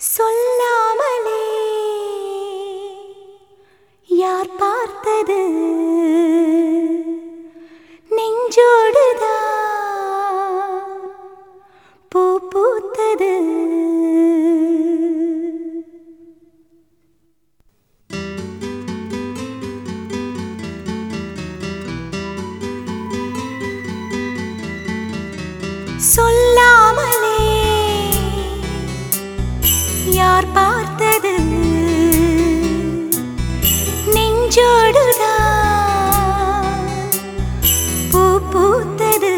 சொல்லாமலே யார் பார்த்தது நெஞ்சோடுதான் பூ பூத்தது. சொல்லாமலே யார் பார்த்தது நெஞ்சோடுதான் பூ பூத்தது.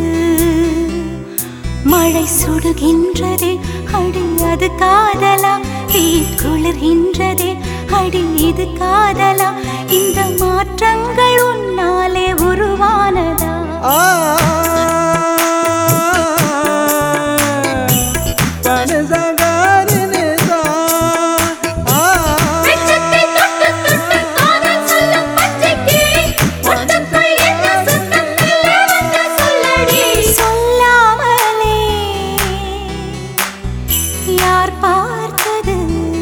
மழை சுடுகின்றதே அடி அது காதலா, தீ குளிர்கின்றதே அடி இது காதலா, இந்த மாற்றங்கள் உன்னாலே உருவானதா? யார் பார்த்தது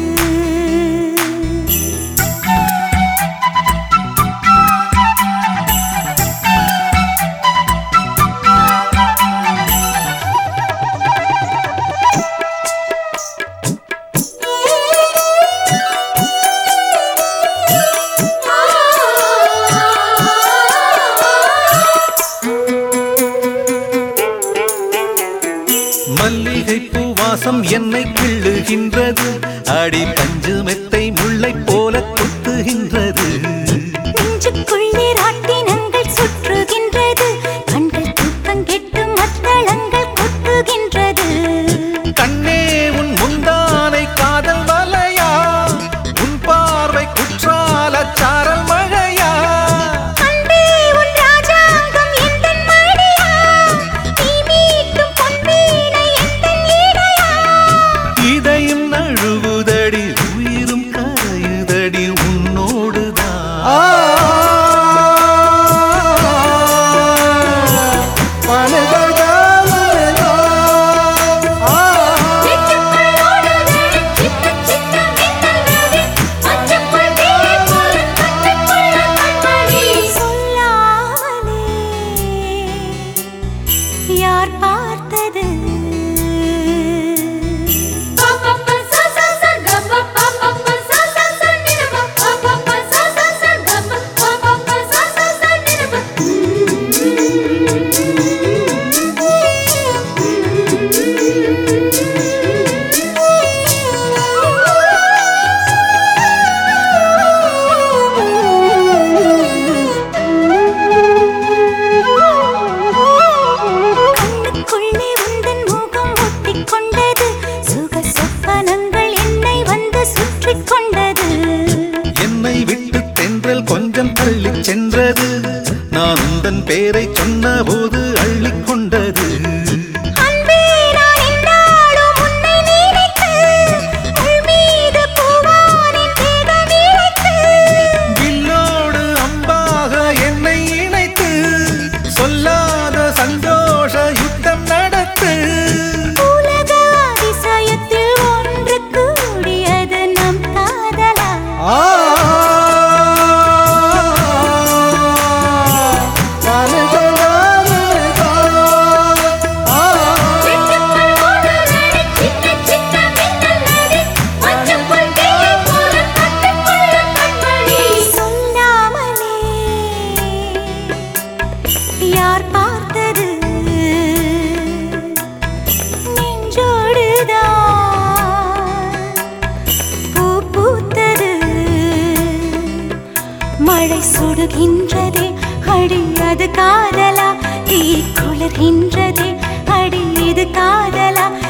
மல்லிகை பூவாசம் என்னை கிள்ளுகின்றது, அடி பஞ்சு மெத்தை முல்லை போல கொத்துகின்றது. நெஞ்சுக்குள்ளே ராட்டினங்கள் சுற்றுகின்றது, கண்கள் தூக்கம் கெட்டு மத்தளங்கள் கொட்டுகின்றது. கண்ணே உன் முந்தானை காதல் வலையா, உன் பார்வை குற்றால சாரல் மழையா, அன்பே உன் ராஜாங்கம் எந்தன் மடியா, நீ மீட்டும் பொன்வீணை எந்தன் இடையா. இதயம் நழுவுதடி உயிரும் கரையுதடி உன்னோடுதான். யார் பார்த்தது என்னை விட்டு தென்றல் கொஞ்சம் தள்ளி சென்றது, நான் உந்தன் பேரை சொன்ன போது அள்ளிக் கொண்டது. வில்லோடு அம்பாக என்னை இணைத்து சொல்லாத சந்தோஷ யுத்தம் நடத்து. யார் பார்த்தது நெஞ்சோடுதான் பூ பூத்தது. மழை சுடுகின்றதே அடி அது காதலா, தீ குளிர்கின்றதே அடி இது காதலா,